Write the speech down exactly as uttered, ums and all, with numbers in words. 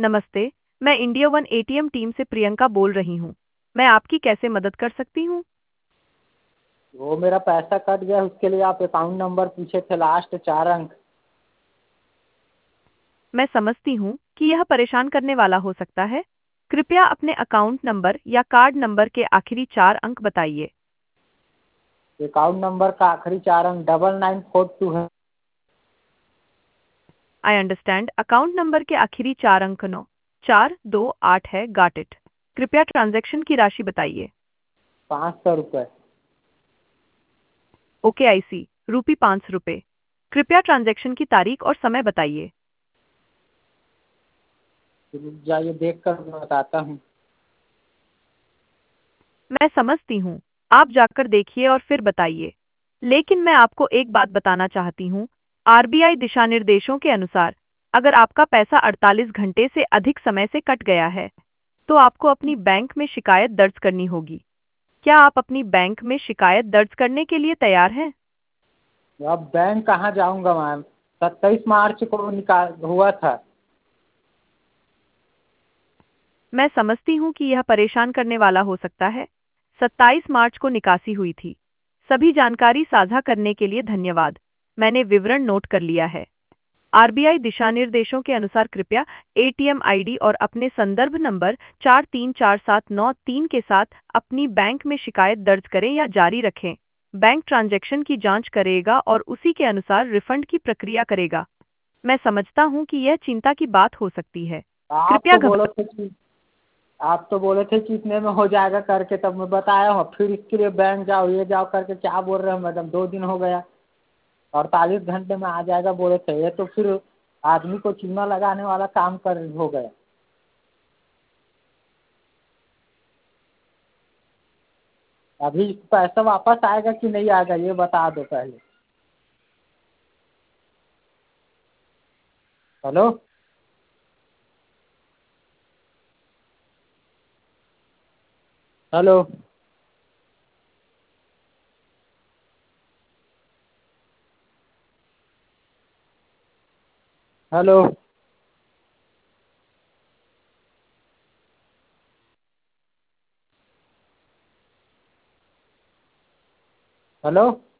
नमस्ते, मैं India one ATM team से प्रियंका बोल रही हूँ। मैं आपकी कैसे मदद कर सकती हूँ? वो मेरा पैसा कट गया, उसके लिए आप अकाउंट नंबर पूछे थे, लास्ट चार अंक। मैं समझती हूँ कि यह परेशान करने वाला हो सकता है। कृपया अपने अकाउंट नंबर या कार्ड नंबर के आखिरी चार अंक बताइए। अकाउंट नंबर का आखिरी चार अंक डबल नाइन फोर टू है। I understand. अकाउंट नंबर के आखिरी चार अंक नौ चार दो आठ है। Got it. कृपया ट्रांजैक्शन की राशि बताइए। पाँच सौ रुपये। Okay, I see. रूपी पाँच सौ रुपये। कृपया ट्रांजैक्शन की तारीख और समय बताइए। रुक जाइए, देख कर मैं बताता हूँ। मैं समझती हूँ। आप जाकर देखिए और फिर बताइए। लेकिन मैं आपको एक बात बताना चाहती हूँ। आरबीआई दिशा निर्देशों के अनुसार, अगर आपका पैसा अड़तालीस घंटे से अधिक समय से कट गया है, तो आपको अपनी बैंक में शिकायत दर्ज करनी होगी। क्या आप अपनी बैंक में शिकायत दर्ज करने के लिए तैयार हैं? अब बैंक कहाँ जाऊँगा मैम? सत्ताईस मार्च को निकाल हुआ था। मैं समझती हूँ कि यह परेशान करने वाला हो सकता है। सत्ताईस मार्च को निकासी हुई थी। सभी जानकारी साझा करने के लिए धन्यवाद। मैंने विवरण नोट कर लिया है। आरबीआई दिशा निर्देशों के अनुसार कृपया एटीएम आईडी और अपने संदर्भ नंबर चार तीन चार सात नौ तीन के साथ अपनी बैंक में शिकायत दर्ज करें या जारी रखें। बैंक ट्रांजैक्शन की जांच करेगा और उसी के अनुसार रिफंड की प्रक्रिया करेगा। मैं समझता हूँ कि यह चिंता की बात हो सकती है। आप कृपया तो घबरा बोले थे कि आप तो बोले थे कि इतने में हो जाएगा करके, तब मैं बताया हूँ। फिर इसके लिए बैंक जाओ, ये जाओ करके क्या बोल रहे हैं मैडम? दो दिन हो गया। अड़तालीस घंटे में आ जाएगा बोले थे, ये तो फिर आदमी को चूना लगाने वाला काम कर हो गया। अभी पैसा वापस आएगा कि नहीं आएगा, ये बता दो पहले। हेलो। हेलो। हेलो। हेलो।